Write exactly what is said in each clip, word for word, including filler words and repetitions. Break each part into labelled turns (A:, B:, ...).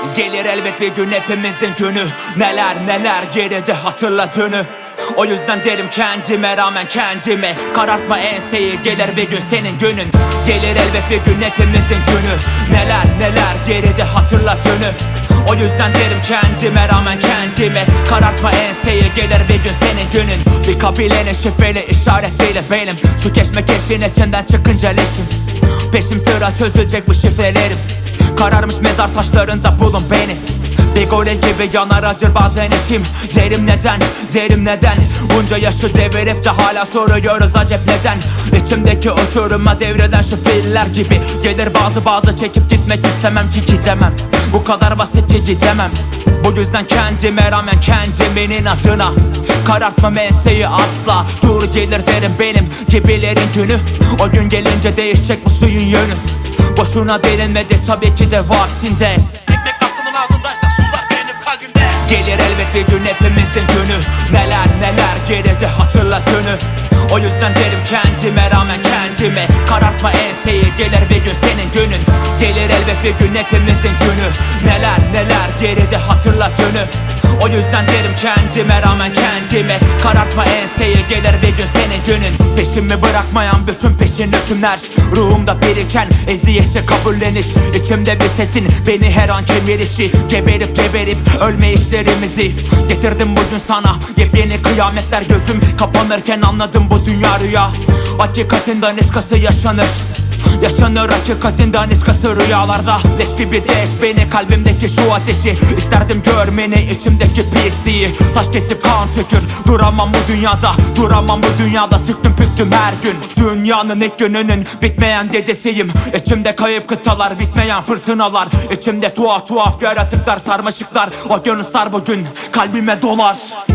A: Gelir elbet bir gün hepimizin günü. Neler neler geride hatırladığını. O yüzden derim kendime rağmen kendime, karartma enseyi, gelir bir gün senin günün. Gelir elbet bir gün hepimizin günü. Neler neler geride hatırladığını. O yüzden derim kendime rağmen kendime, karartma enseyi, gelir bir gün senin günün. Bir kabilenin şifreli işaretiyle benim, şu keşmekeşin içinden çıkınca leşim. Peşim sıra çözülecek bu şifrelerim. Kararmış mezar taşlarında bulun beni. Bir goril gibi yanar acır bazen içim. Derim neden, derim neden, bunca yaşı devirip de hala soruyoruz acep neden. İçimdeki uçuruma devreden şu filler gibi gelir bazı bazı, çekip gitmek istemem ki gidemem. Bu kadar basit ki gidemem. Bu yüzden kendime rağmen kendimin adına, karartmam enseyi asla. Dur gelir derim benim gibilerin günü. O gün gelince değişecek bu suyun yönü. Boşuna derinmedi tabii ki de vaktinde.
B: Ekmek aslanın ağzındaysa sular benim kalbimde.
A: Gelir elbet bir gün hepimizin günü. Neler neler geride hatırladığını. O yüzden derim kendime rağmen kendime, karartma enseyi, gelir bir gün senin günün. Gelir elbet bir gün hepimizin günü. Neler neler geride hatırladığını. O yüzden derim kendime rağmen kendime, karartma enseyi, gelir bir gün senin günün. Peşimi bırakmayan bütün peşin hükümler, ruhumda biriken eziyeti kabulleniş. İçimde bir sesin beni her an kemirişi, geberip geberip ölme işlerimizi. Getirdim bugün sana yepyeni kıyametler, gözüm kapanırken anladım bu dünya rüya. Hakikatin daniskası yaşanır, yaşanır hakikatin daniskası rüyalarda. Leş gibi deş beni, kalbimdeki şu ateşi. İsterdim görmeni, içimdeki pisliği. Taş kesip kan tökür, duramam bu dünyada, duramam bu dünyada. Sıktım püktüm her gün, dünyanın ilk gününün bitmeyen gecesiyim. İçimde kayıp kıtalar, bitmeyen fırtınalar. İçimde tuhaf tuhaf yaratıklar, sarmaşıklar. Okyanuslar bugün kalbime dolar.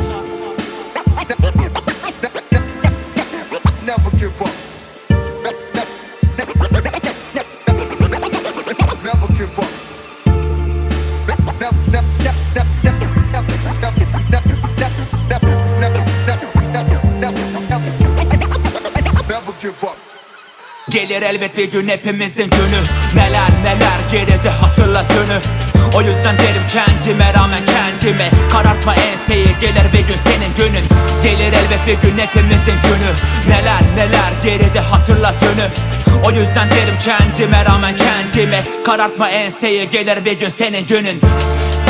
C: Never give up. Never give up. Never give up.
A: Gelir elbet bir gün hepimizin günü. Neler neler geride hatırladığını. O yüzden derim kendime rağmen kendime, karartma enseyi, gelir bir gün senin günün. Gelir elbet bir gün hepimizin günü. Neler neler geride hatırladığını. O yüzden derim kendime rağmen kendime, karartma enseyi, gelir bir gün senin günün.